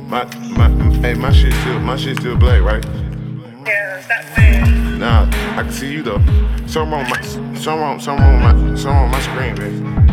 My shit still black, right? Yeah, stop saying. Nah, I can see you though. Something wrong with my screen, baby.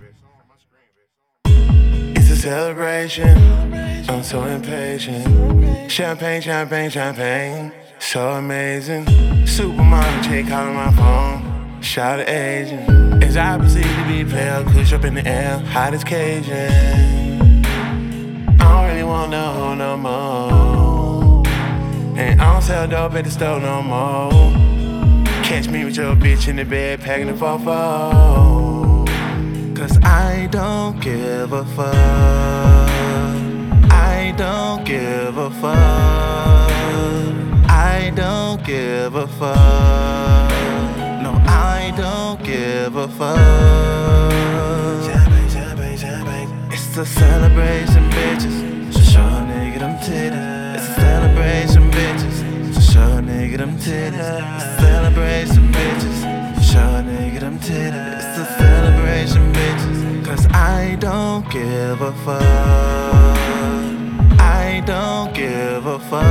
It's a celebration. I'm so impatient. Champagne, champagne, champagne. So amazing. Supermodel chick calling my phone. Shout at Asian. As I proceed to be pale, push up in the air, hot as Cajun. I don't really want no more. And I don't sell dope at the store no more. Catch me with your bitch in the bed, packing the fofo. Cause I don't give a fuck. I don't give a fuck. I don't give a fuck. No, I don't give a fuck. Champagne, champagne, champagne. It's a celebration, bitches. So show a nigga them titties. It's a celebration, bitches. So show a nigga them titties. It's a celebration, bitches. So show a nigga them titties. It's a celebration, bitches. Cause I don't give a fuck. I don't give a fuck.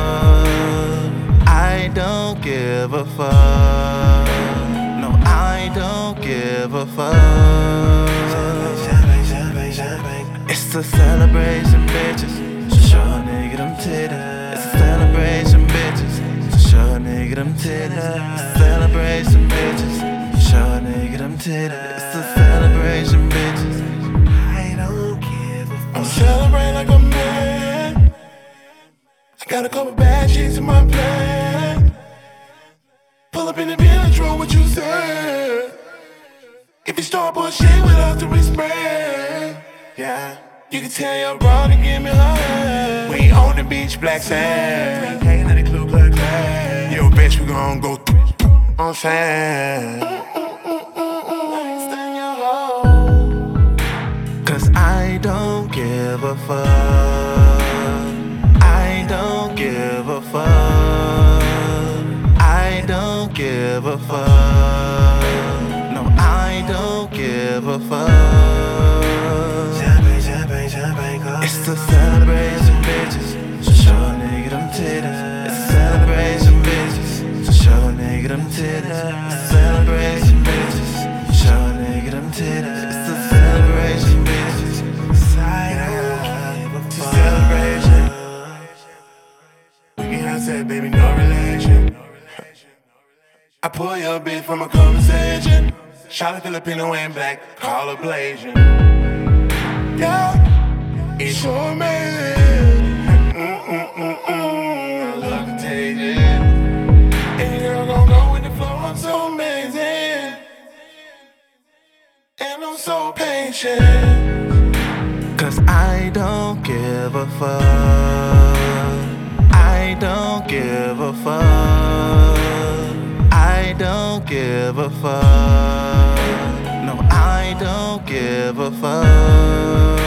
I don't give a fuck. No, I don't give a fuck. Champagne, champagne, champagne. It's a celebration, bitches. So show a nigga them titties. It's a celebration, bitches. So show a nigga them titties. It's a celebration, bitches. So show a nigga them titties. It's a celebration, bitches. I don't give a fuck. I'm celebrating like a man. I got a couple bad chicks in my plan. Pull up in the village, roll what you said. If you start bullshit with us to respect, yeah, you can tell you're wrong and give me high. We on the beach, black sand. Can't let it clue, club, class. Yo, bitch, we gon' go on sand. Cause I don't give a fuck. I don't give a fuck. I don't give a fuck. No, I don't give a fuck. Champagne, champagne, champagne. It's a celebration, bitches. So show a nigga them titties. It's a celebration, bitches. So show a nigga them titties. It's a celebration, bitches. So show a nigga them titties. It's a celebration, bitches. Side out. It's a celebration. We can have sex, baby, no relation. I pull your bitch from a conversation. Shot a Filipino and black, call her Blasian. Yeah, it's so amazing. I love contagion. And girl gon' go with the flow, I'm so amazing. And I'm so patient. Cause I don't give a fuck. I don't give a fuck. I don't give a fuck. No, I don't give a fuck.